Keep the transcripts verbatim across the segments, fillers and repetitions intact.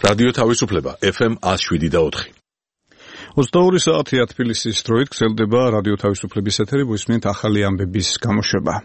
რადიო თავისუფლება ეფ ემ one oh seven და four. ოცდაორი საათია თბილისის დროით გრძელდება რადიო თავისუფლების ეთერი, მოისმენთ ახალი ამბების გამოშვება.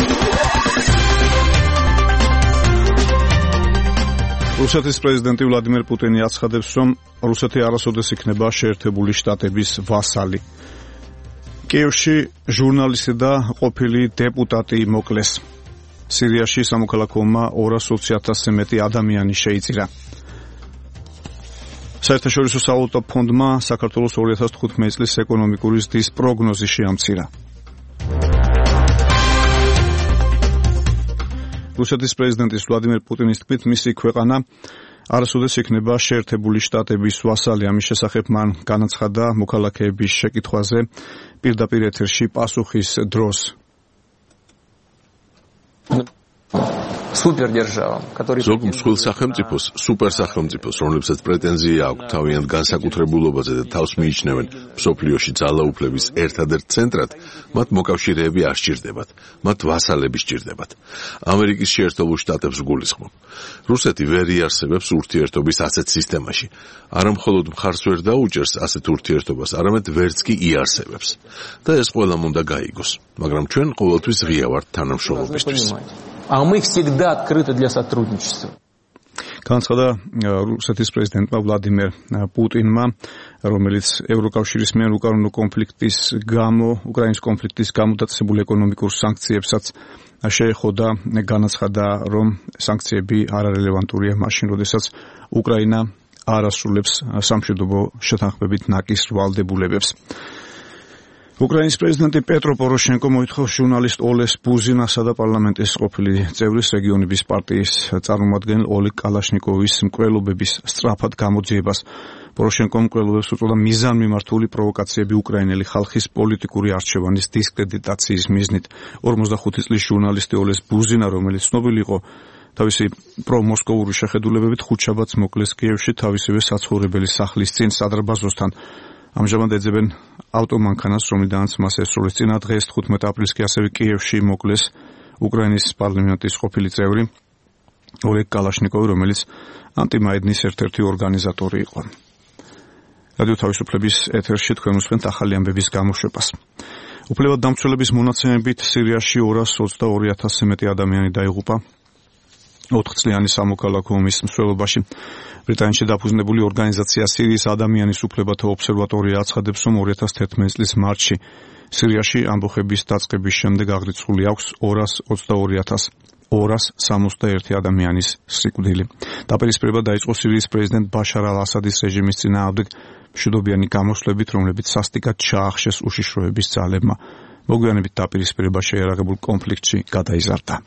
რუსეთის პრეზიდენტი ვლადიმერ პუტინი აცხადებს, რომ რუსეთი არასოდეს იქნება შეერთებული შტატების ვასალი. კიევში ჟურნალისტი და ყოფილი დეპუტატი მოკლეს. სირიაში სამოქალაქო ომმა ორას ოცი ათასზე მეტი ადამიანი შეიწირა. საერთაშორისო სავალუტო ფონდმა საქართველოს ორი ათას თხუთმეტი წლის ეკონომიკური ზრდის პროგნოზი შეამცირა. რუსეთის პრეზიდენტის ვლადიმერ პუტინის თქმით, მისი ქვეყანა არასოდეს იქნება შეერთებული შტატების ვასალი. ამის შესახებ მან განაცხადა მოქალაქეების შეკითხვაზე პირდაპირ ეთერში პასუხის დროს. ზოგ მსხვილ სახელმწიფოს, სუპერ სახელმწიფოს, რომლებსაც პრეტენზია აქვს თავიანთ განსაკუთრებულობაზე და თავს მიიჩნევენ მსოფლიოში ძალაუფლების ერთადერთ ცენტრად, მათ მოკავშირეები არ სჭირდებათ, მათ ვასალები სჭირდებათ. ამერიკის შეერთებულ შტატებს ვგულისხმობ. რუსეთი ვერ იარსებებს ურთიერთობის ასეთ სისტემაში. არა მხოლოდ მხარს ვერ დაუჭერს ასეთ ურთიერთობას, არამედ ვერც კი იარსებებს. და ეს ყველამ უნდა გაიგოს, მაგრამ ჩვენ ყოველთვის ღია ვართ თანამშრომლობისთვის. А мы всегда открыты для сотрудничества. განაცხადა რუსეთის პრეზიდენტმა ვლადიმერ პუტინმა, რომელიც ევროკავშირის მიერ უკანონო კონფლიქტის გამო, უკრაინის კონფლიქტის გამო დაწესებულ ეკონომიკურ სანქციებსაც შეეხო და განაცხადა, რომ სანქციები არარელევანტურია მაშინ, როდესაც უკრაინა არ ასრულებს სამშვიდობო შეთანხმებით ნაკის ვალდებულებებს. უკრაინის პრეზიდენტი პეტრო პოროშენკო მოითხოვს ჟურნალისტ ოლეს ბუზინასა და პარლამენტის ყოფილი წევრის რეგიონების პარტიის წარმომადგენელ ოლეგ კალაშნიკოვის მკვლელობების სწრაფად გამოძიებას. პოროშენკომ მკვლელობებს უწოდა მიზანმიმართული პროვოკაციები უკრაინელი ხალხის პოლიტიკური არჩევანის დისკრედიტაციის მიზნით. ორმოცდახუთი წლის ჟურნალისტი ოლეს ბუზინა, რომელიც ცნობილი იყო თავისი პრომოსკოვური შეხედულებებით, ხუთშაბათს მოკლეს კიევში თავისივე საცხოვრებელი სახლის წინ სადარბაზოსთან. ამჟამად ეძებენ ავტომანქანას, რომლიდანაც მას ესწროლის წინა დღეს თხუთმეტი აპრილს კი ასევე კიევში მოკლეს უკრაინის პარლამენტის ყოფილი წევრი ოლეგ კალაშნიკოვი, რომელიც ანტიმაიდნის ერთ-ერთი ორგანიზატორი იყო. რადიო თავისუფლების ეთერში თქვენ უსმენთ ახალი ამბების გამოშვებას. უფლებადამცველების მონაცემებით სირიაში ორას ოცდაორი ათასზე მეტი ადამიანი დაიღუპა ოთხწლიანი სამოქალაქო ომის მსვლელობაში. ბრიტანეთში დაფუძნებული ორგანიზაცია სირიის ადამიანის უფლებათა ობსერვატორია აცხადებს, რომ ორი ათას თერთმეტი წლის მარტში სირიაში ამბოხების დაწყების შემდეგ აღრიცხული აქვს ორას ოცდაორი ათას ორას სამოცდაერთი ადამიანის სიკვდილი. დაპირისპირება დაიწყო სირიის პრეზიდენტ ბაშარ ალ-ასადის რეჟიმის წინააღმდეგ მშვიდობიანი გამოსვლებით, რომლებიც სასტიკად ჩაახშეს უშიშროების ძალებმა. მოგვიანებით დაპირისპირება შეიარაღებულ კონფლიქტში გადაიზარდა.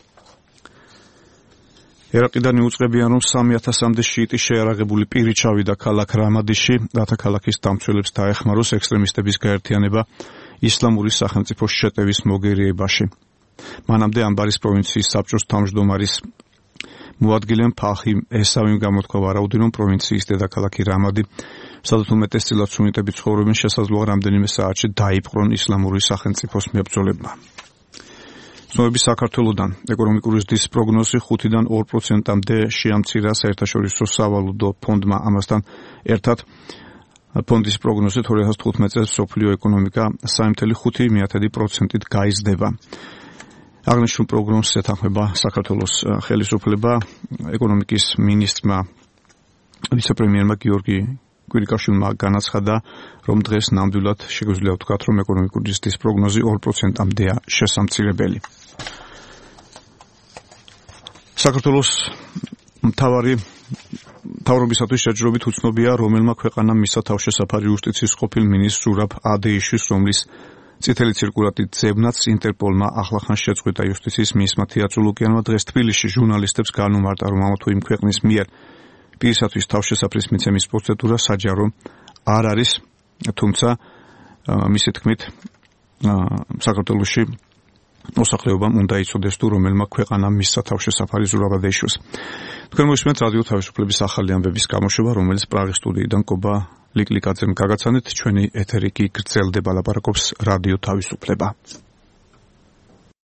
ერაყიდან იუწყებიან, რომ სამი ათასამდე შიიტი შეიარაღებული პირი ჩავიდა ქალაქ რამადიში, რათა ქალაქის დამცველებს დაეხმაროს ექსტრემისტების გაერთიანება ისლამური სახელმწიფოს შეტევის მოგერიებაში. მანამდე ამბარის პროვინციის საბჭოს თავმჯდომარის მოადგილემ ფაჰიმ ესავიმ გამოთქვა ვარაუდი, რომ პროვინციის დედაქალაქი რამადი, სადაც უმეტესწილად სუნიტები ცხოვრობენ, შესაძლოა რამდენიმე საათში დაიპყრონ ისლამური სახელმწიფოს მებრძოლებმა. ცნობები საქართველოდან ეკონომიკური ზრდის პროგნოზი ხუთიდან ორ პროცენტამდე შეამცირა საერთაშორისო სავალუტო ფონდმა. ამასთან ერთად ფონდის პროგნოზით ორი ათას თხუთმეტი წელს მსოფლიო ეკონომიკა სამი წუთი ხუთი პროცენტით გაიზრდება. აღნიშნულ პროგნოზს ეთანხმება საქართველოს ხელისუფლება. ეკონომიკის მინისტრმა ვიცე-პრემიერმა გიორგი კვირიკაშვილმა განაცხადა, რომ დღეს ნამდვილად შეგვიძლია ვთქვათ, რომ ეკონომიკური ზრდის პროგნოზი ორ პროცენტამდეა შესამცირებელი. საქართველოს მთავარი მთავრობისათვის შეჯიბრობით უცნობია, რომელმა ქვეყანამ მისცა თავშესაფარი იუსტიციის ყოფილ მინისტრ ზურაბ ადეიშვილს, რომლის წითელი ცირკულატით ძებნაც ინტერპოლმა ახლახან შეწყვიტა. იუსტიციის მინისტრმა თეატრულუკიანმა დღეს თბილისში ჟურნალისტებს განუმარტა, რომ ამა თუ იმ ქვეყნის მიერ პირისათვის თავშესაფრის მიცემის პროცედურა საჯარო არ არის, თუმცა მისი თქმით საქართველოში მოსახლეობამ უნდა იცოდეს, თუ რომელმა ქვეყანამ მისცა თავშესაფარი ზურაბ ადეიშვილს. თქვენ მოისმენთ რადიო თავისუფლების ახალი ამბების გამოშვება, რომელიც პრაღის სტუდიიდან კობა ლიკლიკაძემ გაგაცანეთ. ჩვენი ეთერი კი გრძელდება, ლაპარაკობს რადიო თავისუფლება.